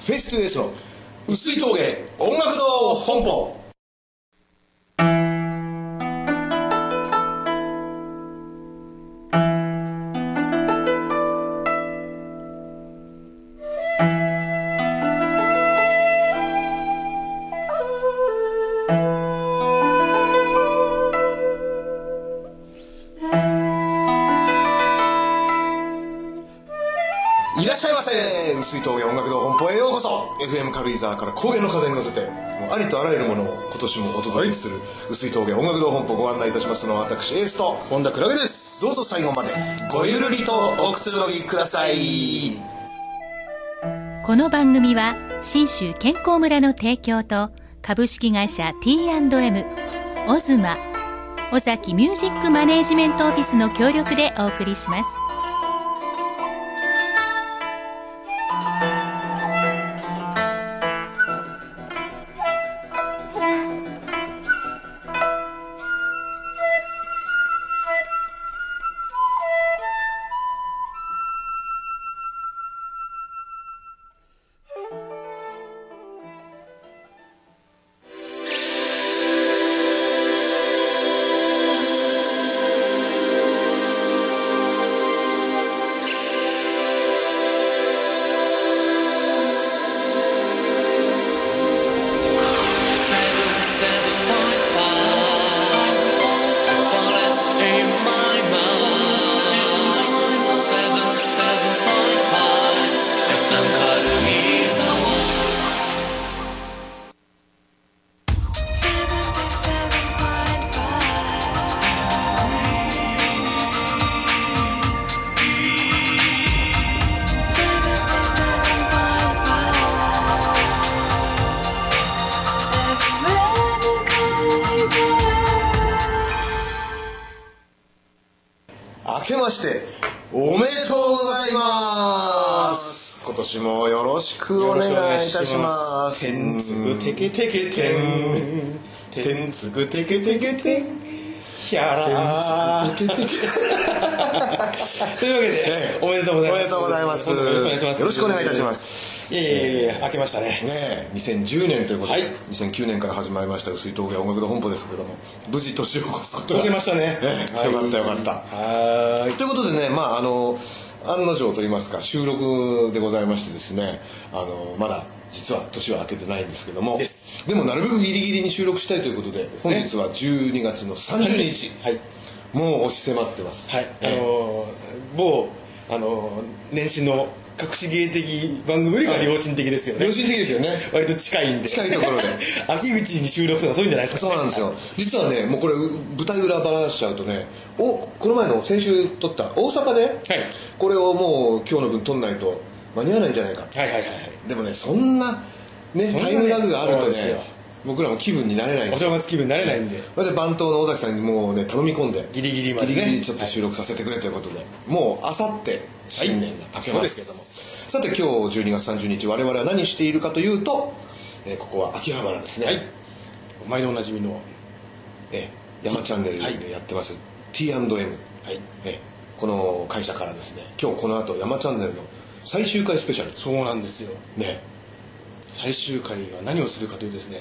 フェイス2 S の薄い峠音楽堂本舗。いらっしゃいませ。薄い峠音楽堂本舗へようこそ。 FM 軽井沢から高原の風に乗せて、もうありとあらゆるものを今年もお届けする、薄い峠音楽堂本舗、ご案内いたしますのは私エースと本田クラゲです。 どうぞ最後までごゆるりとおくつろぎください。 この番組は信州健康村の提供と株式会社 T&M、 オズマ、尾崎ミュージックマネージメントオフィスの協力でお送りします。 明けましておめでとうございます。今年もよろしくお願いいたします。 てんつぐてけてけてん、てんつぐてけてけてん、ひゃらー。というわけで、おめでとうございます。 おめでとうございます。 よろしくお願いします。 よろしくお願いいたします。 いや明けましたね。 ねえ、2010年ということで、 はい、 2009年から始まりました薄い峠音楽堂本舗ですけども、無事年を越すことが越せましたね。 よかったよかった。 はい。 ということでね、案の定といいますか、収録でございましてですね、まだ実は年は明けてないんですけども、でもなるべくギリギリに収録したいということで、本日は12月の30日、 はい、 もう押し迫ってます。 はい、某年始の隠し芸的番組よりが良心的ですよね。 良心的ですよね。 割と近いんで、 近いところで秋口に収録するのはそういうんじゃないですか、ね。 そうなんですよ。実はね、もうこれ舞台裏ばらしちゃうとね、この前の先週撮った大阪で、はい、これをもう今日の分撮んないと間に合わないんじゃないか。 はいはいはい。でもね、そんなねタイムラグがあるとね、僕らも気分になれない。 お正月気分になれないんで、 それで番頭の尾崎さんにもうね頼み込んで、 ギリギリまでね、 ギリギリちょっと収録させてくれということで、もうあさって新年が明けますけども、さて今日12月30日我々は何しているかというと、ここは秋葉原ですね。はい、 毎度おなじみの山チャンネルでやってます、T&M、はい、この会社からですね、今日この後山チャンネルの最終回スペシャル。 そうなんですよね。 最終回は何をするかというとですね、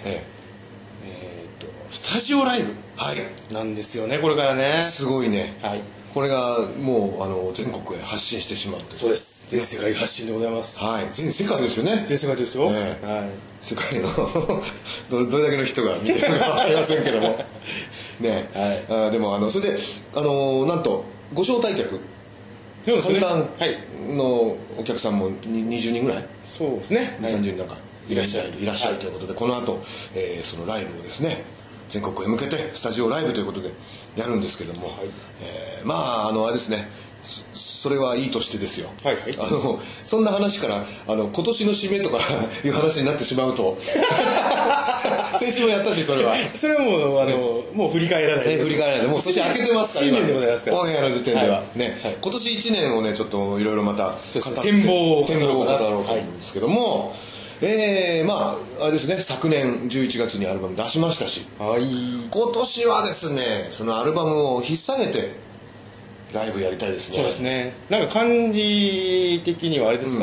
スタジオライブなんですよね、これからね。 すごいね。 はい、 これがもう全国へ発信してしまうという。 そうです、全世界発信でございます。 はい、全世界ですよね。 全世界ですよ、はい、 世界のどれだけの人が見てるか分かりませんけどもね、はい、でもそれでなんとご招待客、観覧のお客さんも20人ぐらい、 そうですね、 30人なんかいらっしゃるということで、この後、そのライブをですね、全国へ向けてスタジオライブということでやるんですけども、はい、あれですね、それはいいとしてですよ、はいはい、そんな話から今年の締めとかいう話になってしまうと先週もやったし、それはもう振り返らない、 振り返らないで、もう年明けてますから、 新年でございますから、 オンエアの時点では、 はいね、はい、今年1年をねちょっといろいろまた展望を語ろうと思うんですけども、あれですね、昨年11月にアルバム出しましたし、はい、今年はですね、そのアルバムを引っ提げてライブやりたいですね。 そうですね、なんか感じ的にはあれですか、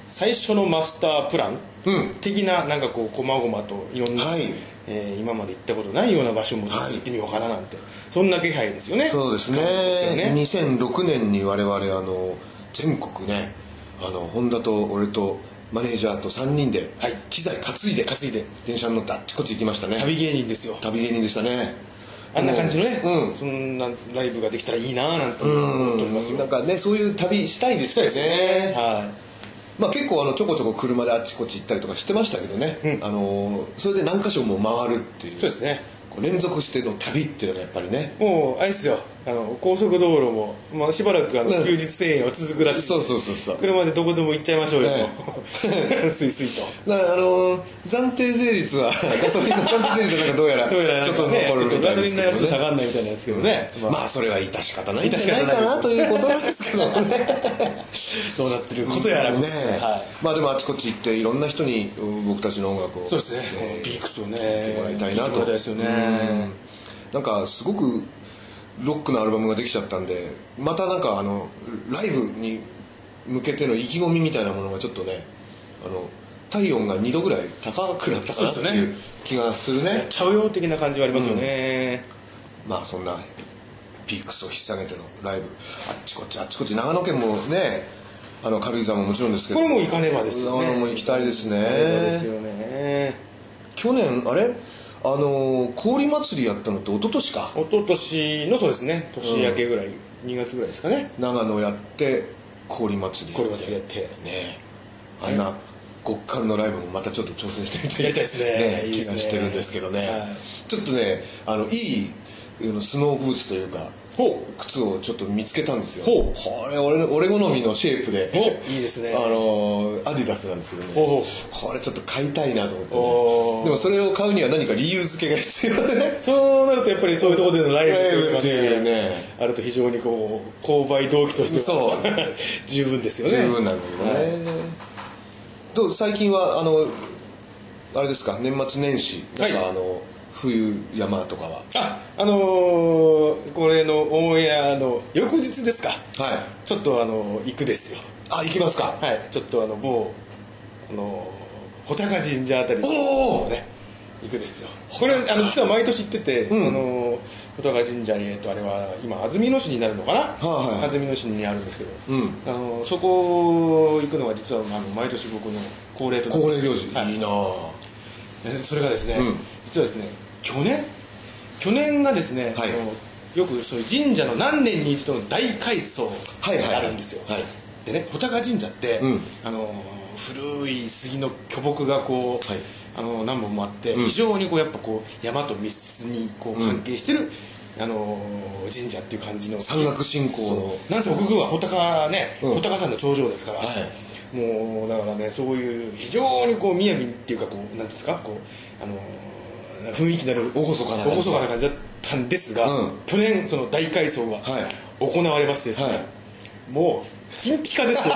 最初のマスタープラン的な、なんかこう細々といろんな、 はい今まで行ったことないような場所もちょっと行ってみようかななんて、そんな気配ですよね。 そうですね。2006年に我々全国ね、本田と俺とマネージャーと3人で機材担いで電車に乗ってあっちこっち行きましたね。 旅芸人ですよ。 旅芸人でしたね。 あんな感じのね、そんなライブができたらいいななんて思っておりますよ。 なんかね、そういう旅したいですよね。 はい。 まあ、結構ちょこちょこ車であっちこっち行ったりとかしてましたけどね、それで何箇所も回るっていう、 そうですね、 こう連続しての旅っていうのがやっぱりね、 もうあれですよ、高速道路も、まあ、しばらく休日1000円は続くらしい。 そう車でどこでも行っちゃいましょうよ、スイスイと。 だから暫定税率はガソリンの暫定税率はどうやらちょっと残るみたいですけどね。 ガソリン代はちょっと下がんないみたいなんですけどね、 まあそれは致し方ないんじゃないかなということなんですけどね。 どうなってることやらね、まあでもあちこち行っていろんな人に僕たちの音楽をそうですね、ビークスをね聴いてもらいたいなと。なんかすごくロックのアルバムができちゃったんで、またなんかライブに向けての意気込みみたいなものがちょっとね、体温が2度ぐらい高くなったかなっていう気がするね。 やっちゃうよ的な感じはありますよね。 まあそんなピークスを引っ提げてのライブ、あっちこっち長野県もね、軽井沢ももちろんですけど、 これも行かねばですよね。 長野も行きたいですね。 ですよね。 去年あれ氷祭りやったのって一昨年か。 一昨年のそうですね、年明けぐらい、2月ぐらいですかね。 長野やって氷祭りやってね、あんな極寒のライブもまたちょっと挑戦してみたい、 やりたいですね、 気がしてるんですけどね、ちょっとねいいスノーブーツというか靴をちょっと見つけたんですよ。これ俺好みのシェイプでいいですね。 アディダスなんですけどね、これちょっと買いたいなと思ってね。でもそれを買うには何か理由付けが必要でね。 そうなるとやっぱりそういうところでのライブっていうね、 あると非常にこう購買動機としては十分ですよね。 十分なんだけどね。どう最近はあれですか、年末年始なんか冬山とかはこれのオンエアの翌日ですか。ちょっと行くですよ。 行きますか。 ちょっと某穂高神社あたりね行くですよ。これ実は毎年行ってて、穂高神社へと、あれは今安曇野市になるのかな、安曇野市にあるんですけど、そこ行くのが実は毎年僕の恒例行事。いいな。 それがですね、実はですね、去年がですね、よくそういう神社の何年に一度の大改装があるんですよ。でね、穂高神社って、古い杉の巨木がこう、何本もあって、非常にこうやっぱこう山と密接にこう関係してる、神社っていう感じの山岳信仰の、 なんせ奥宮は穂高山の頂上ですから、もうだからね、そういう非常にこう雅っていうか、こうなんですか、こう雰囲気のある厳かな感じだったんですが、去年その大改装が行われましてですね、もうピンピカですわ。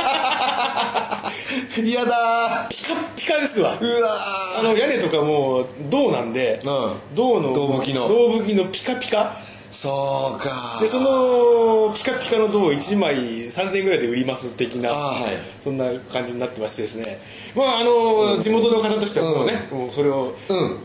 嫌だ、 ピカピカですわ。 うわ、 屋根とかも銅なんで、銅吹きのピカピカ。 そうか。 でそのピカピカの銅を1枚3000円ぐらいで売ります的な、そんな感じになってましてですね、地元の方としてはこうね、もうそれを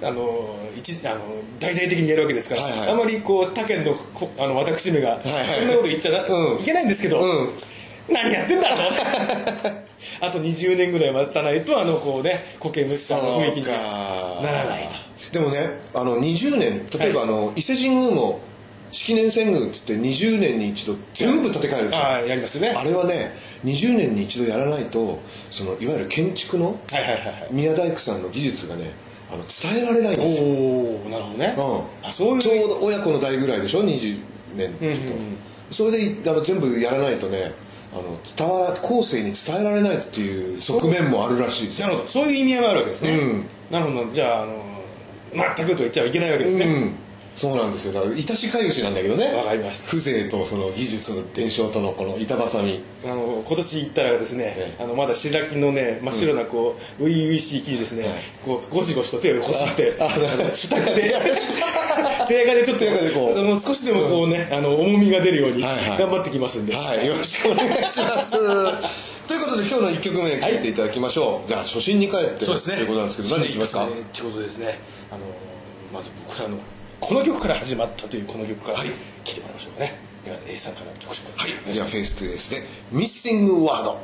大々的にやるわけですから、あまりこう他県の私めがこんなこと言っちゃいけないんですけど、何やってんだろう。あと20年ぐらい待たないとこうね、苔むした雰囲気にならないと。 でもね、20年、例えば伊勢神宮も式年遷宮っつって20年に一度全部建て替えるんですよ。 やりますよね。 あれはね、20年に一度やらないと、いわゆる建築の宮大工さんの技術がね、伝えられないんですよ。 なるほどね。 ちょうど親子の代ぐらいでしょ、20年ちょっと。それで全部やらないとね、後世に伝えられないっていう側面もあるらしいですよ。 なるほど、そういう意味合いがあるわけですね。なるほど。じゃあ全くと言っちゃいけないわけですね。 そうなんですよ。だから致し返しなんだけどね。 わかりました。 風情とその技術の伝承とのこの板挟み。 今年行ったらですね、まだ白木のね、真っ白なこう初々しい木にですね、こうゴシゴシと手をこすって下手で手垢でちょっとこう少しでもこうね、重みが出るように頑張ってきますんで、 よろしくお願いします。 ということで今日の1曲目聴いていただきましょう。じゃあ初心に帰ってそうですねということなんですけど、何いきますか？ ということですね、まず僕らのこの曲から始まったというこの曲から聴いてもらいましょうかね。では A さんから曲紹介。 はい、ではフェイストゥフェイスでミッシングワード。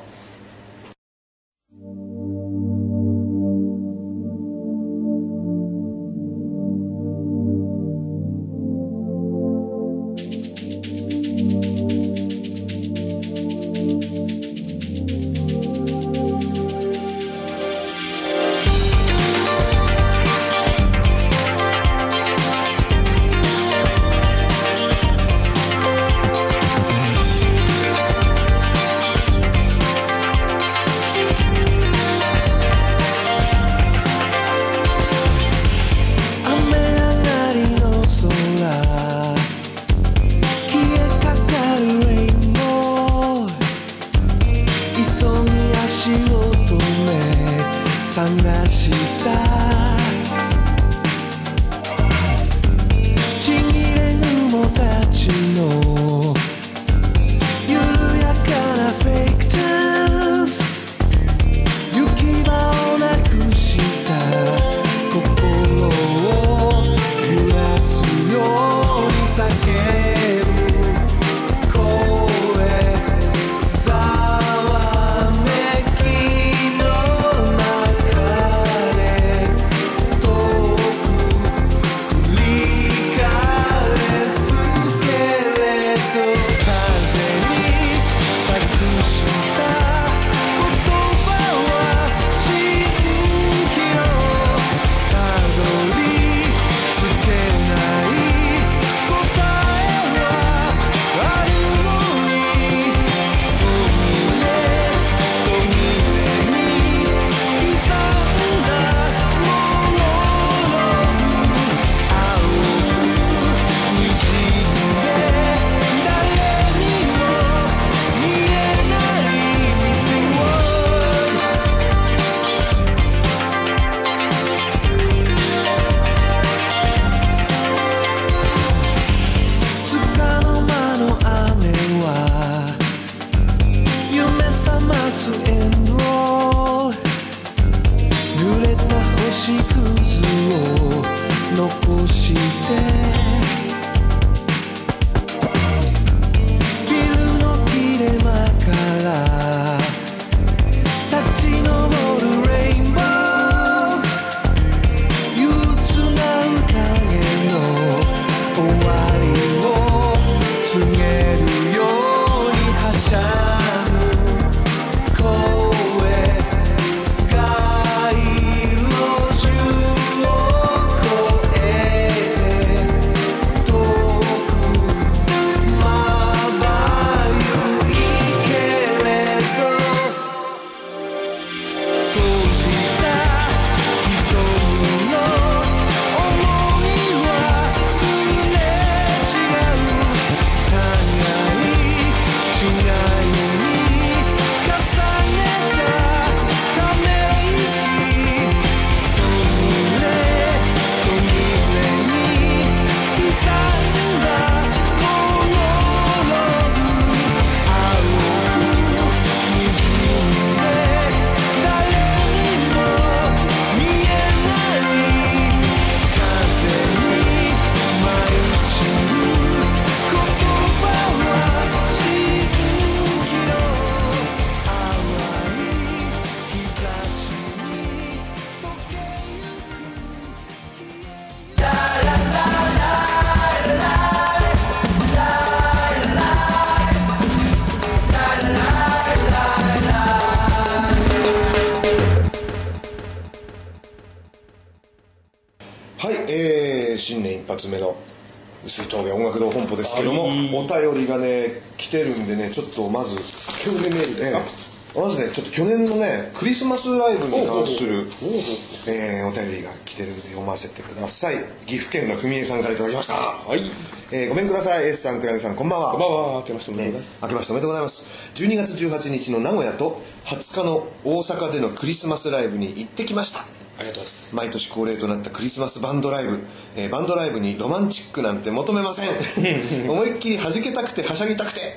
新年一発目の薄い峠音楽堂本舗ですけども、お便りがね来てるんでね、ちょっとまず去年メールで、まずねちょっと去年のねクリスマスライブに関するお便りが来てるんで読ませてください。岐阜県のふみえさんからいただきました。はい、ごめんください。 S さん、倉根さん、こんばんは。 こんばんは。明けましておめでとうございます。 明けましておめでとうございます。12月18日の名古屋と20日の大阪でのクリスマスライブに行ってきました。 ありがとうございます。 毎年恒例となったクリスマスバンドライブ、バンドライブにロマンチックなんて求めません思いっきり弾けたくてはしゃぎたくて、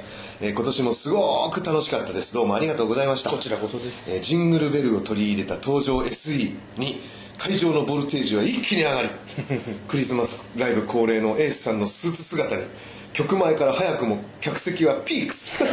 今年もすごく楽しかったです。どうもありがとうございました。 こちらこそです。 ジングルベルを取り入れた登場 SE に会場のボルテージは一気に上がりクリスマスライブ恒例のエースさんのスーツ姿に曲前から早くも客席はピークス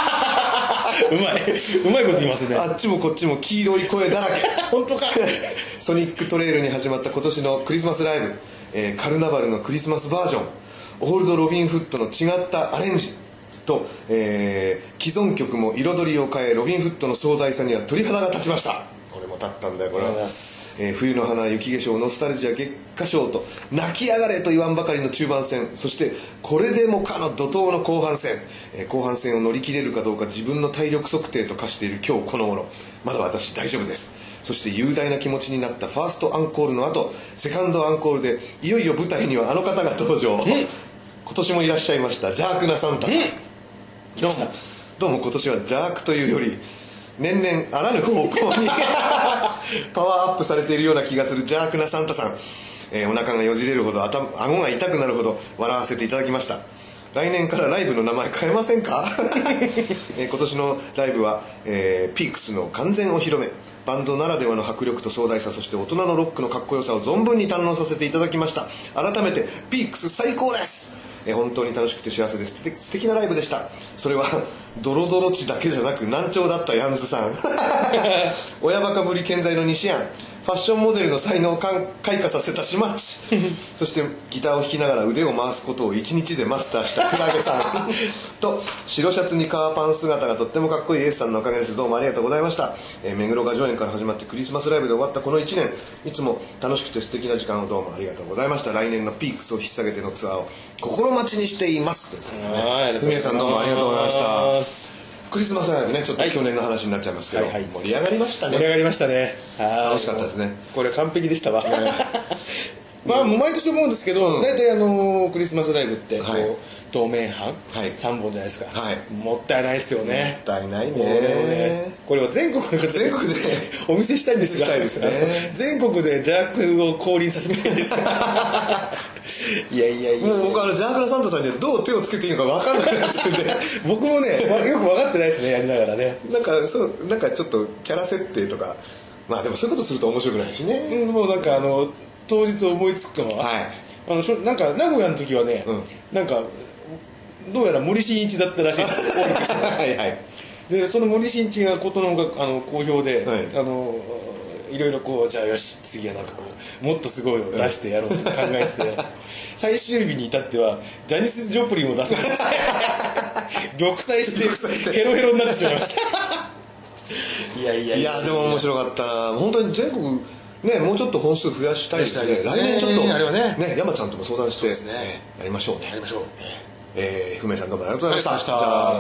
うまいこと言いますね。 あっちもこっちも黄色い声だらけ本当かソニックトレイルに始まった今年のクリスマスライブ、カルナバルのクリスマスバージョン、オールドロビンフッドの違ったアレンジと、既存曲も彩りを変えロビンフッドの壮大さには鳥肌が立ちました。これも立ったんだよこれは。冬の花雪化粧ノスタルジア月下賞と泣き上がれと言わんばかりの中盤戦、そしてこれでもかの怒涛の後半戦、後半戦を乗り切れるかどうか自分の体力測定と化している今日この頃、まだ私大丈夫です。そして雄大な気持ちになったファーストアンコールの後、セカンドアンコールでいよいよ舞台にはあの方が登場。今年もいらっしゃいました邪悪なサンタさん。どうも今年は邪悪というより年々あらぬ方向にパワーアップされているような気がする邪悪なサンタさん、お腹がよじれるほど顎が痛くなるほど笑わせていただきました。来年からライブの名前変えませんか今年のライブは、ピークスの完全お披露目、バンドならではの迫力と壮大さ、そして大人のロックのかっこよさを存分に堪能させていただきました。改めてピークス最高です。本当に楽しくて幸せです。素敵なライブでした。それはドロドロ地だけじゃなく難聴だったヤンズさん親バカぶり健在の西安、ファッションモデルの才能を開花させた島っちそしてギターを弾きながら腕を回すことを1日でマスターしたクラゲさんと白シャツに革パン姿がとってもかっこいいエースさんのおかげです。どうもありがとうございました。目黒雅叙園から始まってクリスマスライブで終わったこの1年、いつも楽しくて素敵な時間をどうもありがとうございました。来年のピークスを引っ提げてのツアーを心待ちにしています。ふみえさんどうもありがとうございました。クリスマスライブね、ちょっと去年の話になっちゃいますけど、盛り上がりましたね。 盛り上がりましたね。 楽しかったですね。 これ完璧でしたわ。まあ毎年思うんですけど、大体クリスマスライブってこう透明版3本じゃないですか。もったいないですよね。 もったいないね。 これは全国でお見せしたいんですが、全国で邪悪を降臨させたいんですがいやもう僕邪悪なサンタさんにどう手をつけていいのか分かんなくなってるんで僕もねよく分かってないですね、やりながらね。 なんかちょっとキャラ設定とか、まあでもそういうことすると面白くないしね。 もうなんか当日思いつくのは、なんか名古屋の時はね、なんかどうやら森進一だったらしいんですよでその森進一がことのほか好評で、いろいろこうじゃあよし次はなんかこうもっとすごいのを出してやろうと考えてて最終日に至ってはジャニス・ジョプリンを出そうとして玉砕してヘロヘロになってしまいましたいやでも面白かったな。本当に全国ね、もうちょっと本数増やしたいですね。来年ちょっとね、山ちゃんとも相談してやりましょうね。ふめさんどうもありがとうございました。はい、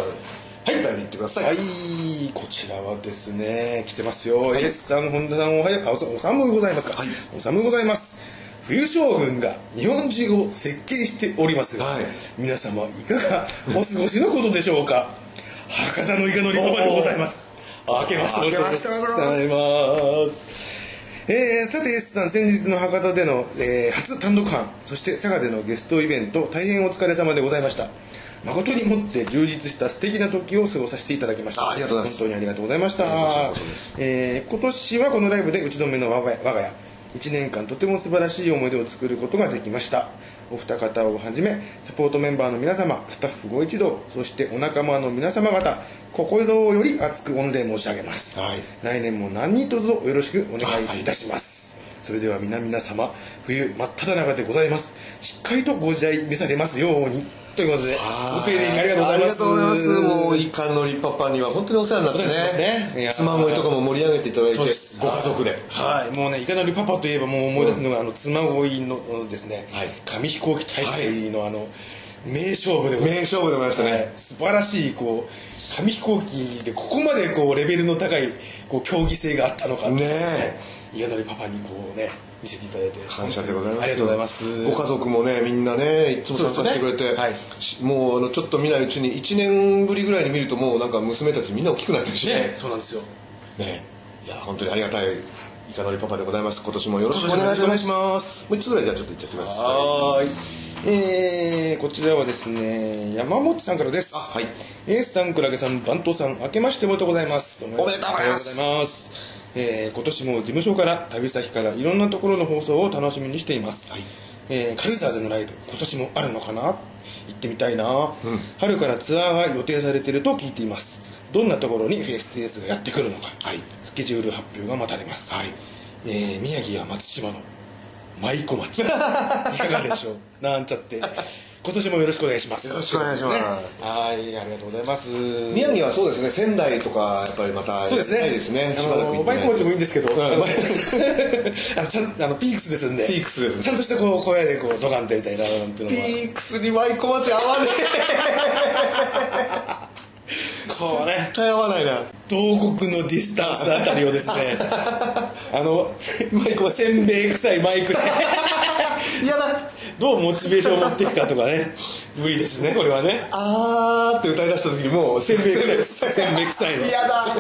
お便り言ってください。 はい、こちらはですね来てますよ。エスさん、本田さん、おさむございますか。おさむございます。冬将軍が日本中を席巻しておりますが、皆様いかがお過ごしのことでしょうか。博多のイカのりパパでございます。明けましておめでとうございます。さて S さん、先日の博多での、初単独班、そして佐賀でのゲストイベント、大変お疲れ様でございました。誠にもって充実した素敵な時を過ごさせていただきました。 ありがとうございます。 本当にありがとうございました。今年はこのライブで打ち止めの我が家1年間とても素晴らしい思い出を作ることができました。お二方をはじめサポートメンバーの皆様、スタッフご一同、そしてお仲間の皆様方、心より厚く御礼申し上げます。来年も何卒よろしくお願いいたします。それでは皆様、冬真っ只中でございます。しっかりとご自愛召されますようにということで、ご丁寧にありがとうございます。 ありがとうございます。もうイカのりパパには本当にお世話になってね、妻恋とかも盛り上げていただいて、ご家族で、 もうね、イカのりパパといえばもう思い出すのが、妻恋のですね、紙飛行機大会の名勝負でございましたね。素晴らしい紙飛行機でここまでレベルの高い競技性があったのかね、イカのりパパに見せていただいて感謝でございます。 ありがとうございます。 ご家族もね、みんなね、いつも参加してくれて、もうちょっと見ないうちに1年ぶりぐらいに見ると、もうなんか娘たちみんな大きくなってるしね。 そうなんですよね。いや本当にありがたいイカのりパパでございます。今年もよろしくお願いします。もう1つぐらいじゃあちょっと言っちゃってください。 こちらはですね、山本さんからです。 はい。 エースさん、クラゲさん、バントさん、明けましておめでとうございます。 おめでとうございます。 今年も事務所から旅先からいろんなところの放送を楽しみにしています。はい。軽井沢でのライブ、今年もあるのかな、行ってみたいな、春からツアーが予定されていると聞いています。どんなところにフェイステースがやってくるのか、スケジュール発表が待たれます。宮城や松島の舞妓町いかがでしょうなんちゃって、今年もよろしくお願いします。 よろしくお願いします。 はい、ありがとうございます。 宮城はそうですね、仙台とかやっぱりまたそうですね、 ですね。 舞妓町もいいんですけど、ピークスですんで、 ピークスですね、 ちゃんとした小屋でドカンとやりたいななんていうのは。 ピークスに舞妓町合わねえこれ絶対合わないな。 東国のディスタンスあたりをですねせんべい臭いマイクで嫌だ。 どうモチベーションを持っていくかとかね、無理ですね、これはね。 あーって歌い出した時にもうせんべい臭いせんべい臭いの嫌だ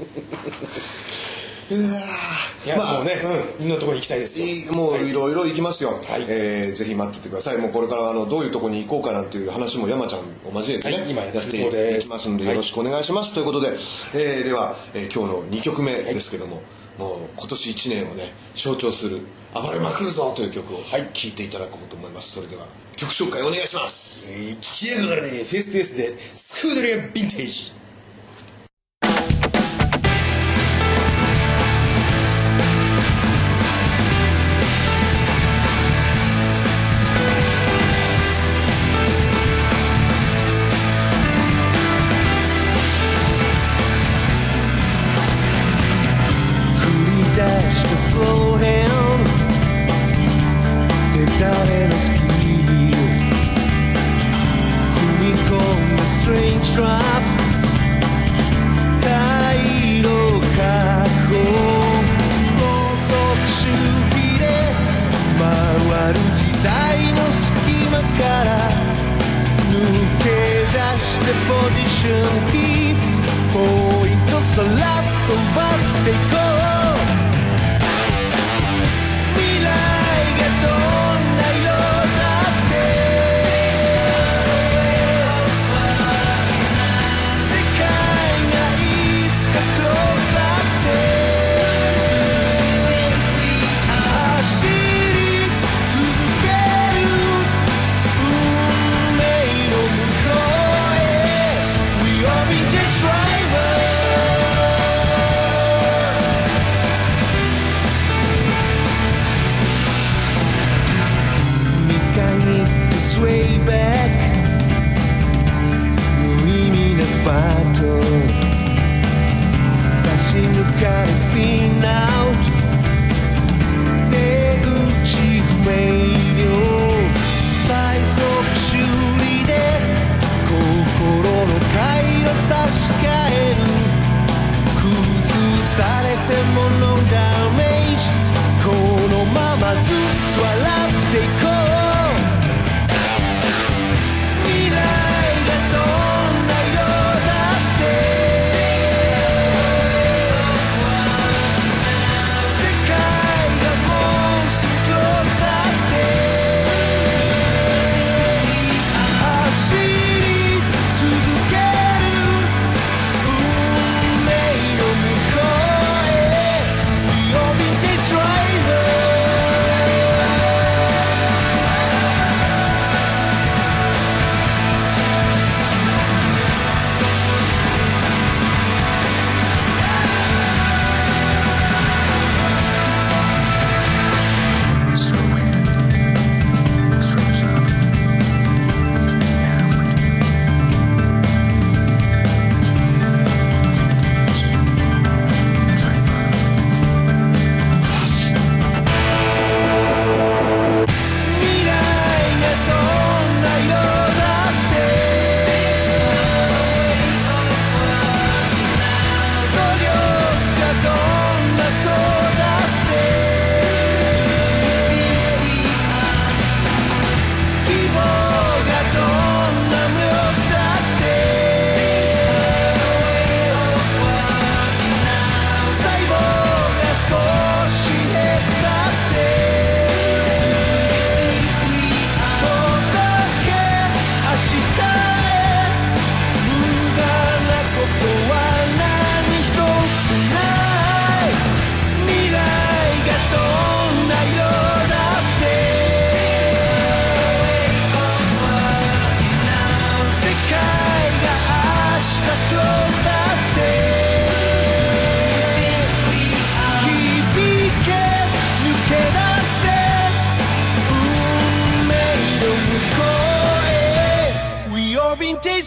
いや、もうね、いろんなところに行きたいですよ。 もういろいろ行きますよ。ぜひ待っててください。もうこれからどういうところに行こうかなっていう話も山ちゃんを交えてね、 今やっていきますんで、よろしくお願いします。ということで、では今日の2曲目ですけども、もう今年1年をね象徴する暴れまくるぞという曲を聴いていただこうと思います。それでは曲紹介お願いします。 聞きやがらね、フェイステースでスクードリアヴィンテージ。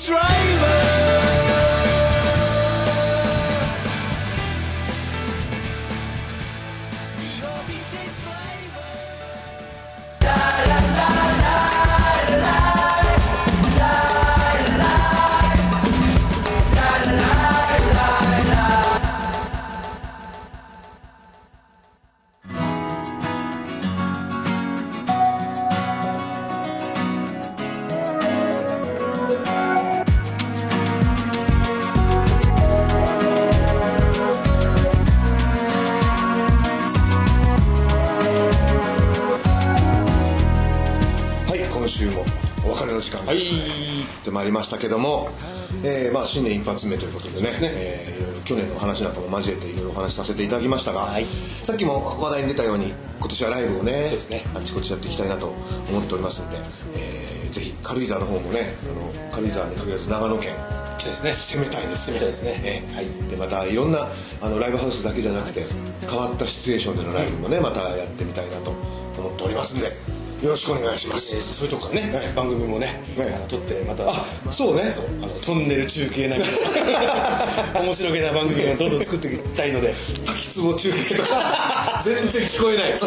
今週もお別れの時間がやってまいりましたけども、新年一発目ということでね、いろいろ去年の話なんかも交えていろいろお話しさせていただきましたが、さっきも話題に出たように今年はライブをね、あちこちやっていきたいなと思っておりますので、ぜひ軽井沢の方もね、軽井沢に限らず長野県攻めたいですね。でまたいろんなライブハウスだけじゃなくて変わったシチュエーションでのライブもね、またやってみたいなと思っておりますんで、よろしくお願いします。 そういうとこからね、番組もね、撮ってまたそうね、 トンネル中継なんか面白げな番組をどんどん作っていきたいので、 滝壺中継とか全然聞こえない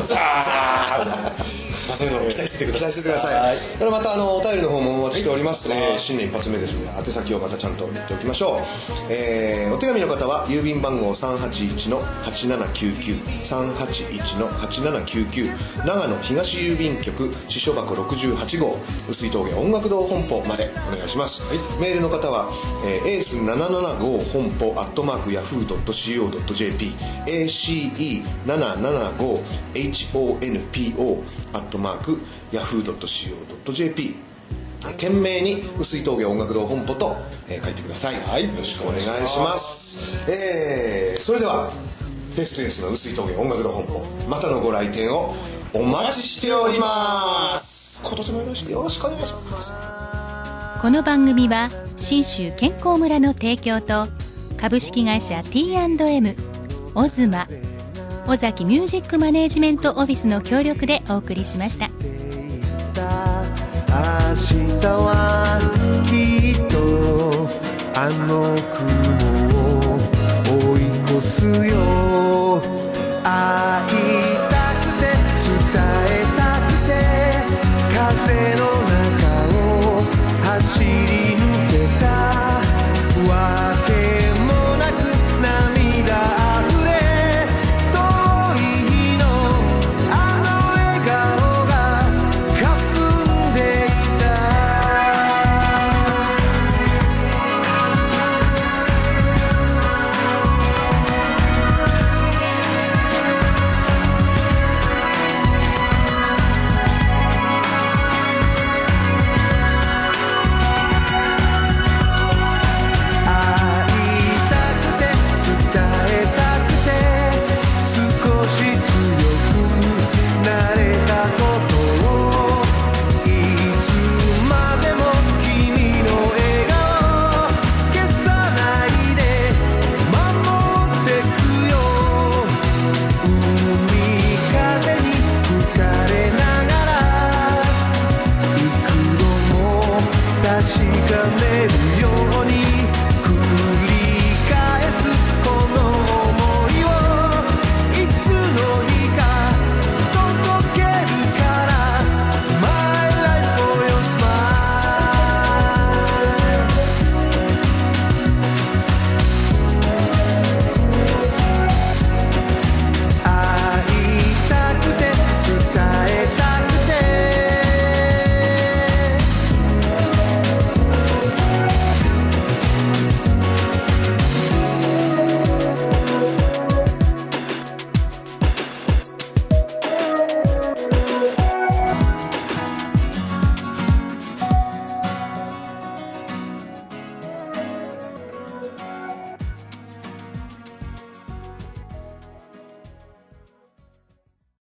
そういうのを期待しててください。 またお便りの方もお待ちしております。新年一発目ですので宛先をまたちゃんと言っておきましょう。お手紙の方は郵便番号 381-8799 381-8799 長野東郵便局支所箱68号碓氷峠音楽堂本舗までお願いします。メールの方はエース775本舗@yahoo.co.jp ace775honpo @yahoo.co.jp 懸命に碓氷峠音楽堂本舗と書いてください。よろしくお願いします。それではフェストゥエスの碓氷峠音楽堂本舗、またのご来店をお待ちしております。今年もよろしくお願いします。 この番組は信州健康村の提供と株式会社 T&M オズマ尾崎ミュージックマネージメントオフィスの協力でお送りしました。 明日はきっとあの雲を追い越すよ。愛